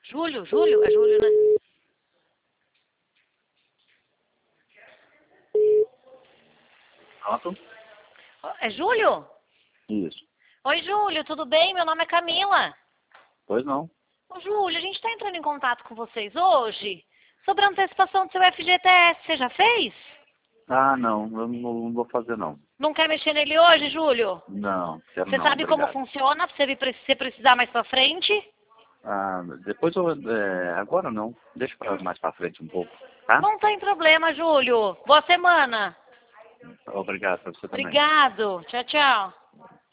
Júlio? É Júlio, né? Pronto? É Júlio? Isso. Oi, Júlio, tudo bem? Meu nome é Camila. Pois não. Ô, Júlio, a gente está entrando em contato com vocês hoje sobre a antecipação do seu FGTS. Você já fez? Ah, não. Eu não vou fazer, não. Não quer mexer nele hoje, Júlio? Não, quero Você não. sabe como Obrigado. funciona? Se você precisar mais pra frente? Ah, depois eu... agora não. Deixa mais pra frente um pouco, tá? Não tem problema, Júlio. Boa semana. Obrigado pra você também. Obrigado. Tchau, tchau.